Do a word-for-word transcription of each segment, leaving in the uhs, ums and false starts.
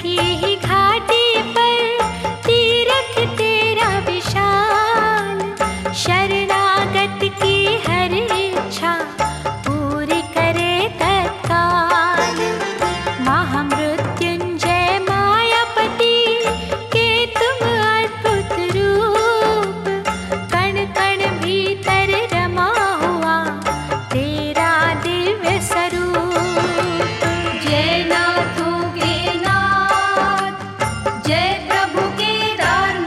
की ही घाटी पर तीरथ तेरा विशाल, शरणागत की हर इच्छा पूरी करे तत्काल। महामृत्युंजय मायापति के तुम अद्भुत रूप, कण कण भीतर रमा हुआ तेरा दिव्य स्वरूप। जय नाथों के नाथ, जय प्रभु केदारनाथ।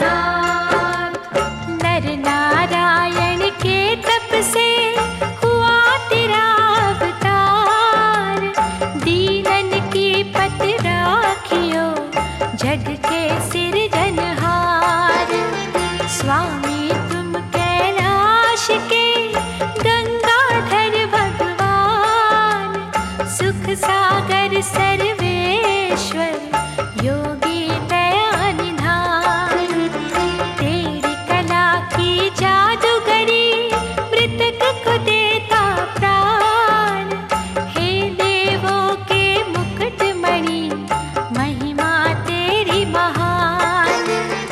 नर नारायण के तप से हुआ तेरा अवतार, दीनन की पत राखियो जग के सिरजनहार। स्वामी तुम कैलाश के गंगाधर भगवान, सुख सागर सर्वेश्वर योगी दया निधान। तेरी कला की जादूगरी मृतक को देता प्राण, हे देवों के मुकुटमणि महिमा तेरी महान।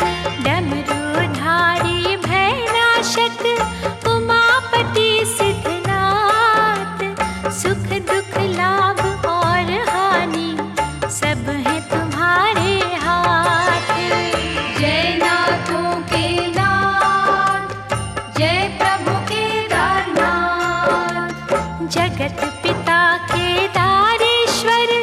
डमरूधारी भयनाशक उमापति सिद्धनाथ, सुख दुख लाभ और हानि सब है तुम्हारे हाथ। जय नाथों के नाथ, जय प्रभु केदारनाथ। जगत पिता केदारेश्वर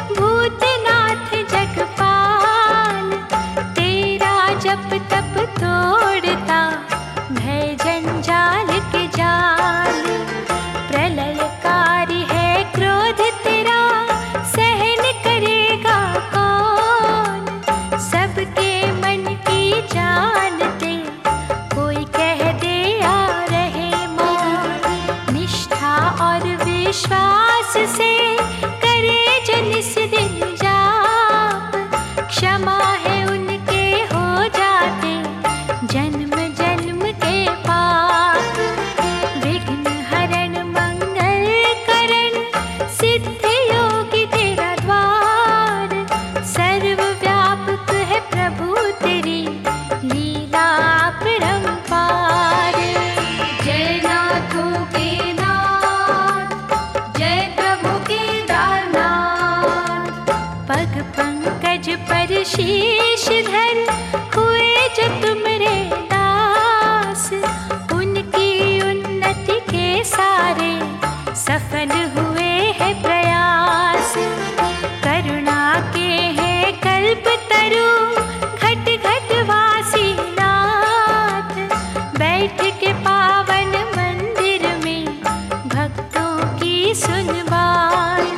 भूतनाथ जगपाल, तेरा जप तप तोड़ता भय जंजाल के जाल। प्रलयकारी है क्रोध तेरा, सहन करेगा कौन, सबके मन की जानते कोई कह दे आ रहे मौन। निष्ठा और विश्वास से करे जो निस दिन जाप, क्षमा है उनके हो जाते जन्म जन्म के पाप। विघ्न हरण मंगल करण सिद्ध योगी तेरा द्वार, सर्वव्यापक है प्रभु तेरी लीला परंपार। जय नाथों के नाथ, जय प्रभु केदारनाथ। पग पंकज पर शीश धर हुए जो तुमरे दास, उनकी उन्नति के सारे सफल हुए हैं प्रयास। करुणा के हैं कल्प तरु घट घट वासी नाथ, बैठ के पावन मंदिर में भक्तों की सुन बात।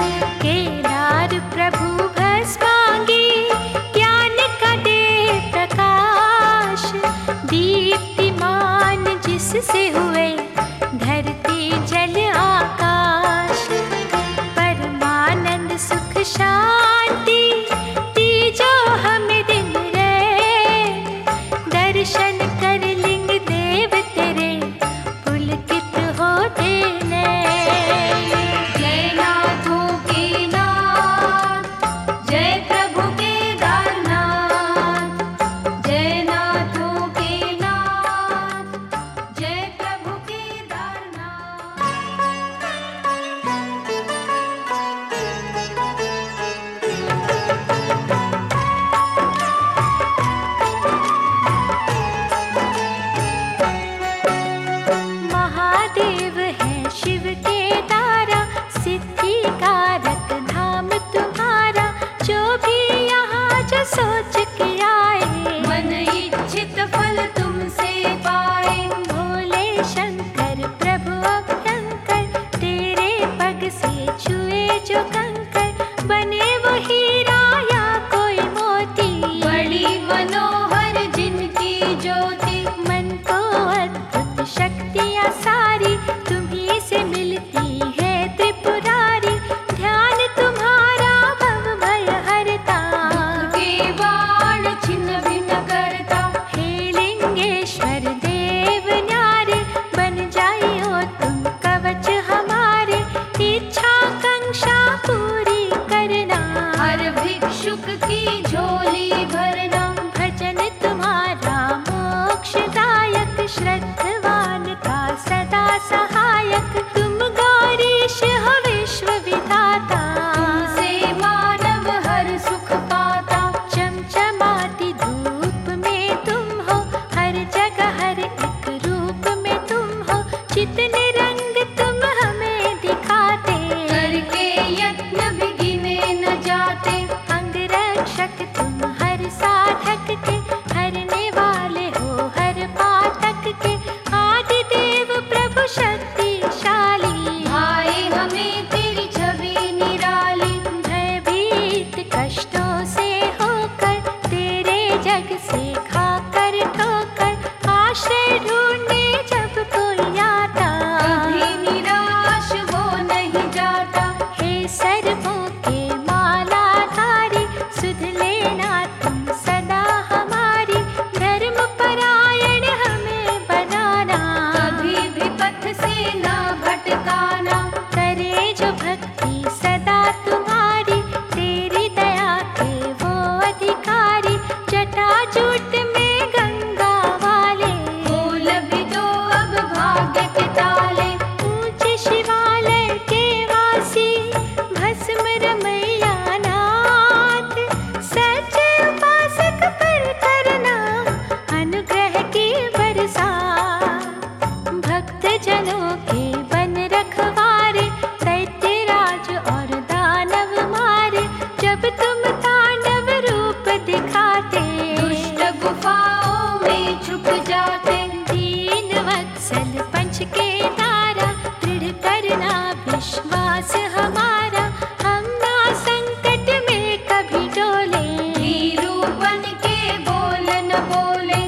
केदार प्रभु भस्मांगी ज्ञान का दे प्रकाश, दीप्तिमान जिससे हुए धरती जल आकाश। परमानंद सुख शांति तीजो हमें दिन रे, दर्शन कर लिंग देव तेरे पुलकित होते नैन। जय नाथों के नाथ, जय प्रभु केदारनाथ। जय नाथों के नाथ, जय प्रभु केदारनाथ। महादेव है शिव के दारा, सिद्धि कारक धाम तुम्हारा। जो भी यहाँ जो सोच के आए, मन इच्छित फल तुमसे पाए। भोले शंकर प्रभु अभयंकर, तेरे पग से छुए जो कंकर, बने वो हीरा या कोई मोती। बड़ी मनोहर जिनकी ज्योति, मन को अद्भुत शक्तियाँ सारी तुम्ही से मिलती है त्रिपुरारी। ध्यान तुम्हारा भव भय हरता, के बाण भिक्षुक की झोली भरना। भजन तुम्हारा मोक्षदायक, श्रद्धवान का सदा सहायक। तुम गौरीश हो विश्व विधाता, तुमसे मानव हर सुख पाता। चमचमाती धूप में तुम हो, हर जगह हर एक रूप में तुम हो। जितने रंग तुम हमें दिखाते, करके यत्न भी गिने न जाते। अंगरक्षक तुम हर साधक के, हरने वाले हो हर पातक के। आदि देव प्रभु शक्तिशाली, भाए हमें तेरी छवि निराली। भयभीत कष्टों से होकर, तेरे जग से खाकर ठोकर। आश्रय ढूंढने जब कोई आता, कभी निराश वो नहीं जाता। हे सर्वों के मालाधारी, सुध लेना तुम सदा हमारी। धर्म परायण हमें बनाना, कभी भी पथ से ना भटकाना। करे जो भक्ति सदा तुम्हारी, तेरी दया के वो अधिकारी। जटाजूट में गंगा वाले, खोल भी दो अब भाग्य के ताले। ऊंचे शिवालय के वासी, भस्म रमैया नाथ। सच्चे उपासक पर करना अनुग्रह की बरसात। भक्त जनों के बन रखवारे, दैत्य राज और दानव मारे। जब तुम तांडव रूप दिखाते, दुष्ट गुफाओं में छुप जाते। दीन वत्सल पंच के तारा, दृढ़ करना विश्वास हमारा। हम ना संकट में कभी डोले, धीरू बन के बोल न बोले।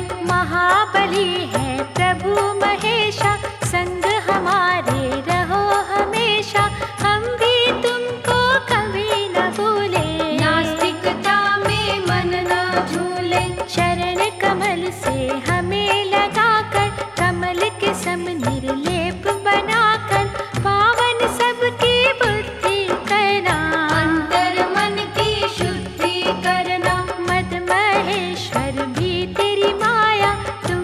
महाबली है प्रभु महेशा। संग हमारे रहो हमेशा, हम भी तुमको कभी न भूले। नास्तिकता में मन न झूले। शरण कमल से हमें लगाकर, कमल के सम निर्लेप बनाकर। पावन सबकी बुद्धि करना, अंतर मन की शुद्धि करना। मद महेश्वर भी तेरी माया,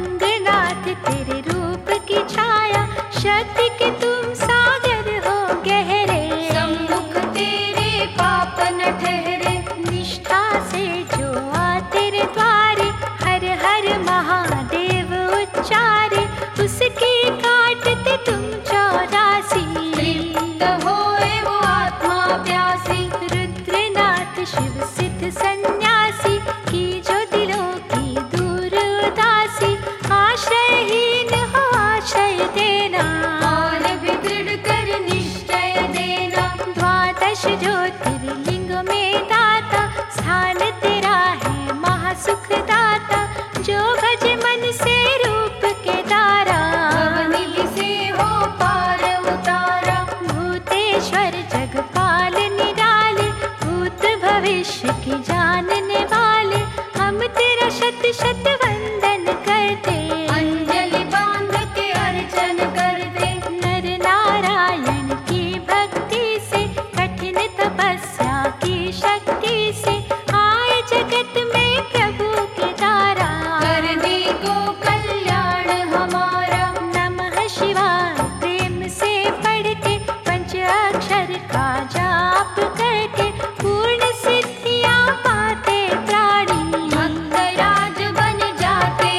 तुंगनाथ तेरे रूप की छाया। शक्ति के तुम सागर हो गहरे, सम्मुख तेरे पाप न ठहरे। निष्ठा से जो आ तेरे द्वारे, हर हर महादेव उच्चारे। उसकी काटते तुम चौरासी, तृप्त होए वो आत्मा प्यासी। रुद्रनाथ शिव सिद्ध सन्यासी, की जो दिलों की दूर उदासी। आश्रयहीन हो आश्रय देना, और भी दृढ़ कर निश्चय देना। द्वादश ज्योतिर्लिंग में दाता, स्थान तेरा है महासुखदाता। जो भज मन से रूप के दारा, भवनिधि से हो पार उतारा। भूतेश्वर जगपाल निराले, भूत भविष्य की जानने वाले। हम तेरा शत शत वंदन करते, अंजलि बांध के अर्चन करते। नर नारायण की भक्ति से, कठिन तपस्या की शक्ति से। आए जगत में प्रभु के तारा, कर दे को कल्याण हमारा। नमः शिवाय प्रेम से पढ़ के, पंच अक्षर का जाप करके। पूर्ण सिद्धियां पाते प्राणी, भक्तराज बन जाते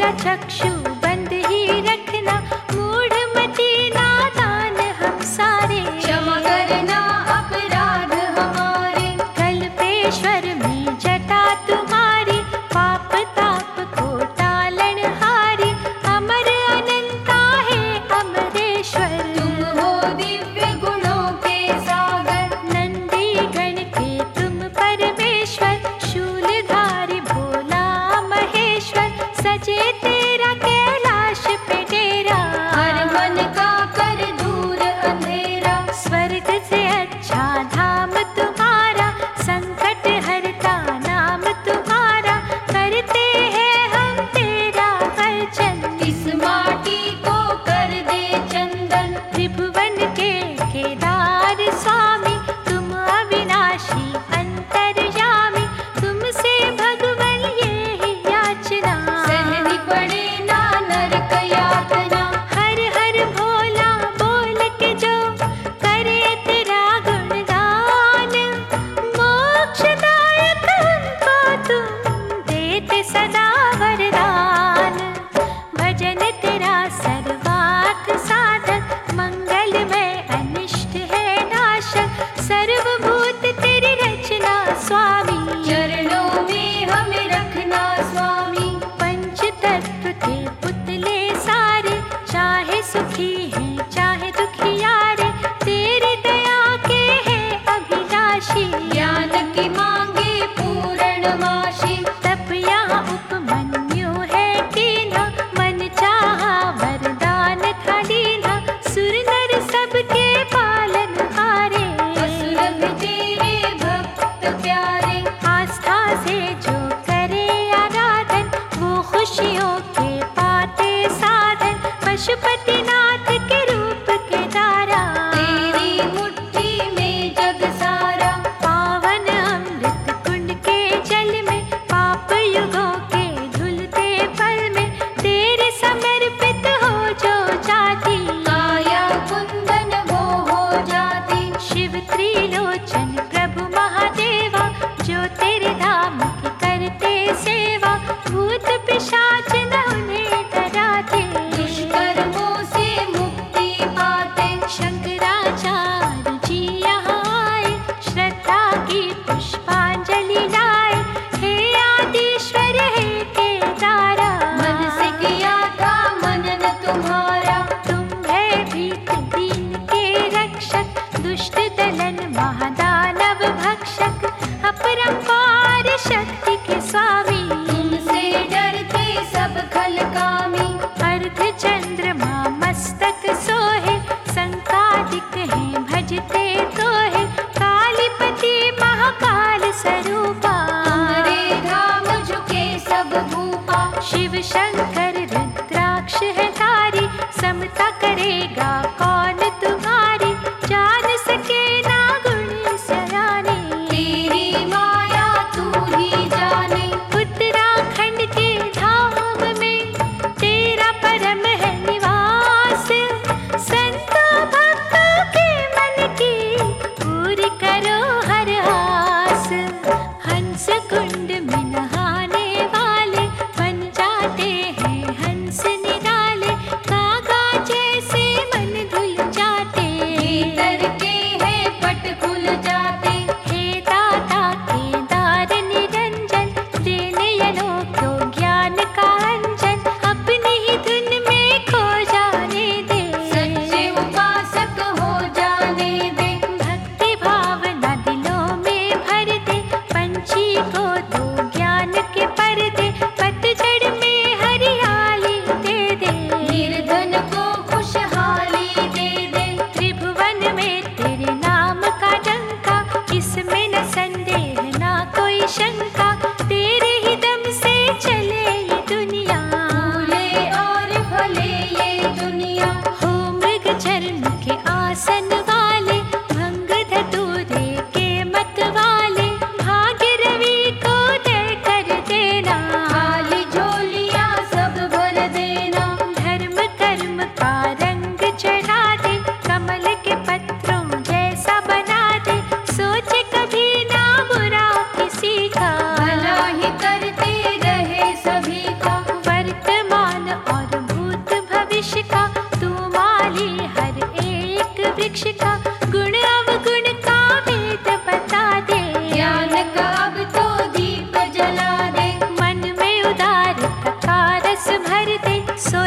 तेरा चक्षु बंद ही रखना, मूढ़ मती नादान हम सारे। क्षमा करना अपराध हमारे, कल्पेश्वर में जटा तुम्हारी, पाप ताप को टालन हारी, अमर अनंता है अमरेश्वर। तुम हो दिव्य गुणों के सागर, नंदी गण के तुम परमेश्वर, शूलधारी भोला महेश्वर, सजे तेरा कैलाश पे डेरा। हर मन का कर दूर अंधेरा, स्वर्ग से अच्छा धाम तुम्हारा, संकट हरता नाम तुम्हारा, करते हैं हम तेरा भजन। इस माटी को कर दे चंदन, त्रिभुवन के केदार स्वामी, तुम अविनाशी अंतर्यामी, तुमसे भगवन ये ही याचना। सहनी पड़े ना नरक यातना, हर हर भोला बोल के जो करे तेरा गुणगान, मोक्षदायक हमको तुम देते सदा वरदान। भजन तेरा सर्वार्थ साधक, मंगलमय अनिष्ट है नाशक, सर्वभूत तेरी रचना स्वामी। चरणों में हमें रखना स्वामी, पंच तत्व के पुतले सारे, चाहे सुखी हैं चाहे दुखियारे, तेरी दया के हैं अभिलाषी। ज्ञान की मांगे पूर्णमाशी, तप यहाँ उपमन्यु है कीन्हा, मन चाहा वरदान था दीन्हा, सुर नर सबके पालन हारे। असुर भी तेरे भक्त प्यारे, आस्था से जो करे आराधन, वो खुशियों के पाते साधन, पशुपतिनाथ के रूप के दारा। तेरी मुट्ठी में जग सारा, पावन अमृत कुंड के जल में, पाप युगों के धुलते पल में, तेरे समर्पित हो जो जाति। काया कुंदन वो हो जाती, शिव त्रिलोचन प्रभु महादेवा, जो तेरे धाम की करते सेवा, भूत पिशाच न उन्हें डराते। दुष्कर्मों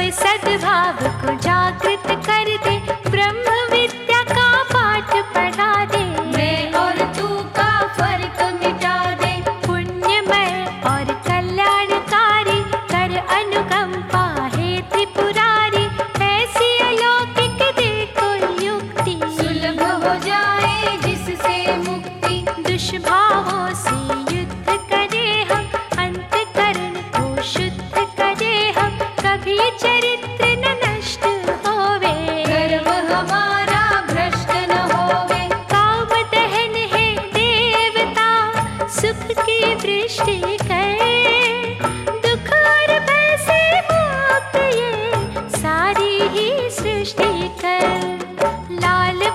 कोई सद्भाव को जागृत कर दे, ब्रह्म विद्या का पाठ पढ़ा दे। मैं और तू का फर्क मिटा दे, पुण्यमय और कल्याणकारी कर अनुकंपा हे त्रिपुरारी। ऐसी अलौकिक दे कोई युक्ति, सुलभ हो जाए जिससे मुक्ति। दुष्भावों से युद्ध करे हम, अंतःकरण को शुद्ध करे हम। कभी चरित्र न नष्ट होवे, गर्व हमारा भ्रष्ट न होवे। काम दहन है देवता, सुख की वृष्टि कर। दुख और भय से मुक्त ये सारी ही सृष्टि कर। लाल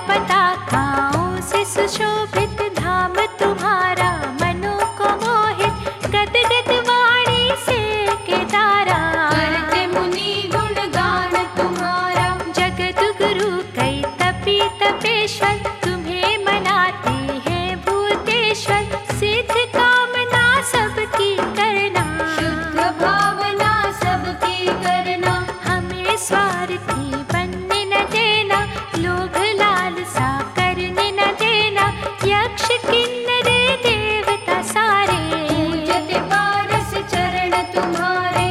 पताकाओं से सुशोभित धाम तुम्हारा, मनों को मोहित गदगद वाणी से केदारा। करते मुनि गुणगान तुम्हारा, जगत गुरु कई तपी तपेश्वर, तुम्हें मनाते हैं भूतेश्वर। सिद्ध कामना सबकी करना, शुद्ध भावना सबकी करना। हमें स्वार्थी बनने न देना, लोभ लालसा करने न देना। यक्ष किन्नर देवता सारे, पूजते पारस चरण तुम्हारे।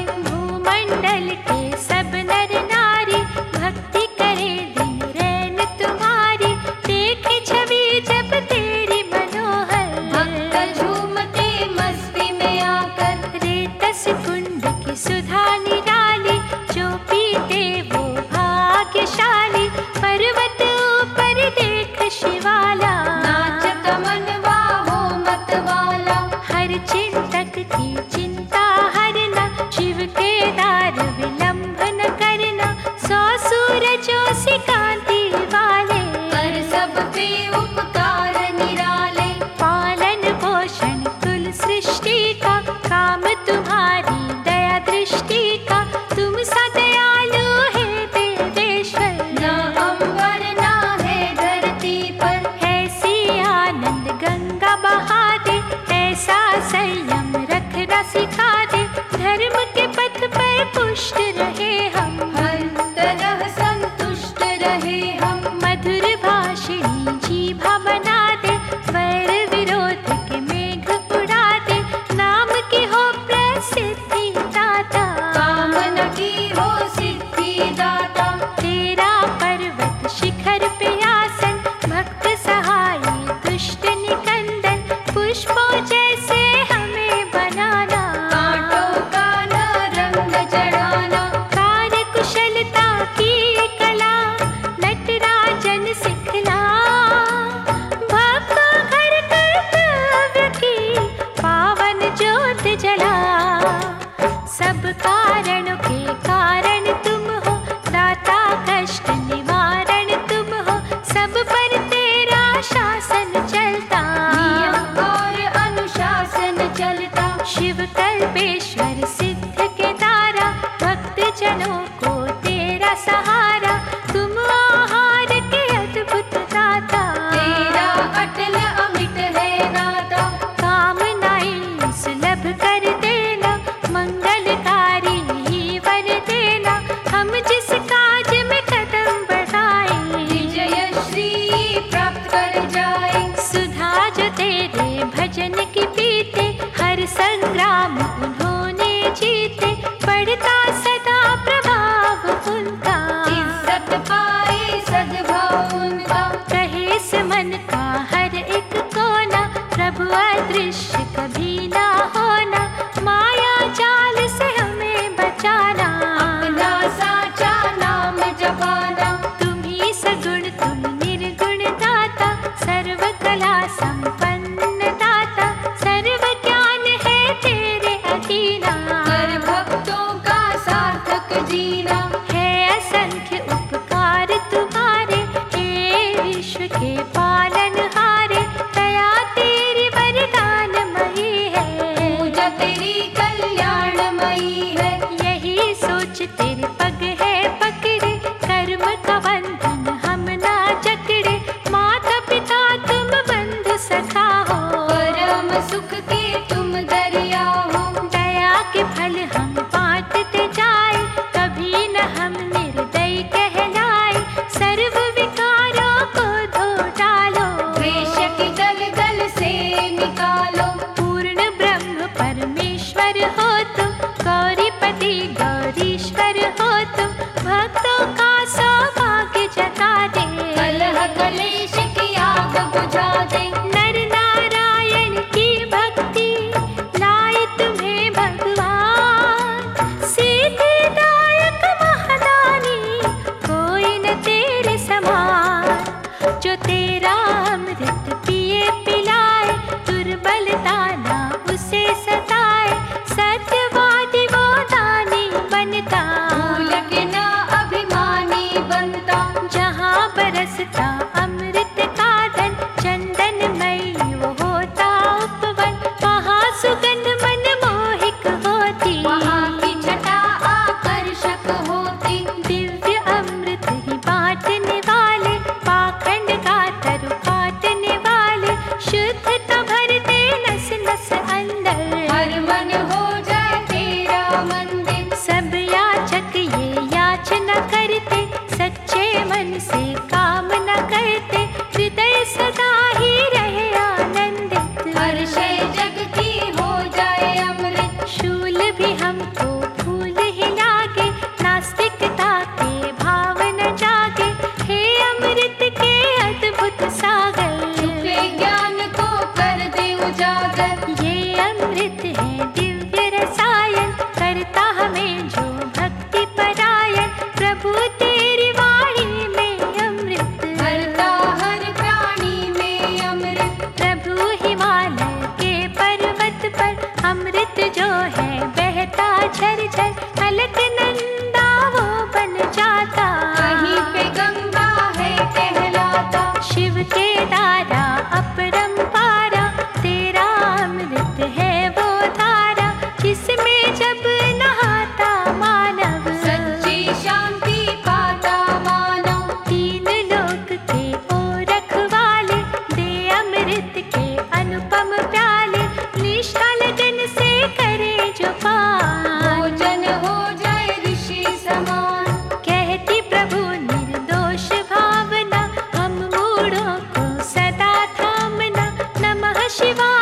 भूमंडल के सब नर नारी, भक्ति करे दिन रैन तुम्हारी। देखे छवि जब तेरी मनोहर, भक्त झूमते मस्ती में आकर। रेतस कुंड की सुधा निराली, जो पीते वो भाग्यशाली। पर्वत ऊपर देख शिवाला, नाचत मनवा हो मतवाला। हर चिंतक की चिंता हरना। शिव के दार विलंब न करना, सौ सूरजों से कांति वाले। कर सब पे उपकार निराले, पालन पोषण कुल सृष्टि का, काम तुम्हारी दया दृष्टि का। तुम सा दयालु है देवेश्वर, न अंबर ना है धरती पर। ऐसी आनंद गंगा बहा दे, ऐसा संयम रखना सिखा दे। धर्म के पथ पर पुष्ट रहे हम, हर तरह संतुष्ट रहे हम। मधुर भाषिणी जीभा बना दे, वैर विरोध के मेघ उड़ा दे। नाम की हो प्रसिद्धि दाता, कामना की हो सिद्धि दाता। तेरा पर्वत शिखर पे आसन, भक्त सहाय दुष्ट निकंदन। पुष्पों जैसे हमें बनाना, कांटों का न रंग चढ़ाना। कार्य कुशलता की कला, नटराजन सिखला। भक्तों घर कर्तव्य की पावन ज्योत जला। सब कारणों के कारण तुम हो, दाता कष्ट निवारण तुम हो। सब पर तेरा शासन चलता, नियम और अनुशासन चलता। शिव कल्पेश्वर सिद्ध के दारा। भक्त जनों को तेरा सहारा, तुम आहार के अद्भुत दाता। तेरा अटल अमिट है नाता। कामनाएं सुलभ कर देना, मंगलकारी ही वर देना। हम जिस काज में कदम बढ़ाएं, विजय श्री प्राप्त कर जाए। सुधा जो तेरे भजन की पीते, हर संग्राम उन्होंने जीते। बढ़ता सदा प्रभाव उनका, इज्जत पाए सद्भाव उनका। कहे से मन का हर एक कोना, प्रभु अदृश्य कभी ना होना। माया जाल से हमें बचाना, अपना साचा नाम जपाना। तुम ही सगुण तुम निर्गुण दाता, सर्व कला संपन्न दाता। सर्व ज्ञान है तेरे अधीना, कर भक्तों का सार्थक जीना। है असंख्य उपकार तुम्हारे। हे विश्व के पालनहारे, दया तेरी वरदानमयी है। पूजा तेरी कल्याणमयी है। यही सोच तेरे पग है पकड़े, कर्म का बंधन हम ना जकड़े। माता पिता तुम बंधु सखा हो, परम सुख के तुम दरिया हो। दया के फल हम बांटते जाए, कभी न के ना अभिमानी बनता। जहाँ बरसता अमृत का धन, चंदनमय वो होता उपवन, वहाँ सुगंध मनमोहिक होती, वहाँ की छटा आकर्षक होती। दिव्य अमृत ही बांटने वाले, पाखंड का तरु काटने वाले, शुद्धता भरते नस नस अंदर, हर मन हो जाए तेरा मंदिर। सब याचक ये याचना करते, सच्चे मन से काम न करते, हृदय सदा ही रहे आनंदित, हर शय जग की हो जाए अमृत। शूल भी हमको फूल ही लागे, नास्तिकता के भाव न जागे, हे अमृत के अद्भुत सागर, छुपे ज्ञान को कर दे उजागर। ये अमृत है दिव्य रसायन, करता हमें जो भक्ति परायण, प्रभु तेरी वाणी में अमृत, भरता हर प्राणी में अमृत। प्रभु हिमालय के पर्वत पर, अमृत जो है बहता झरझर, अलकनंदा वो बन जाता, कहीं पे गंगा है कहलाता। शिव के दारा अपरंपारा, तेरा अमृत है वो धारा, जिसमें जब नहाता मानव, सच्ची शांति पाता मानव। तीन लोक के ओ रखवाले, दे अमृत के अनुपम प्याले, निष्ठा लगन से करे जो पान, भोजन हो जाए ऋषि समान। कहती प्रभु निर्दोष भावना, हम मूढ़ों को सदा थामना, नमः शिवाय।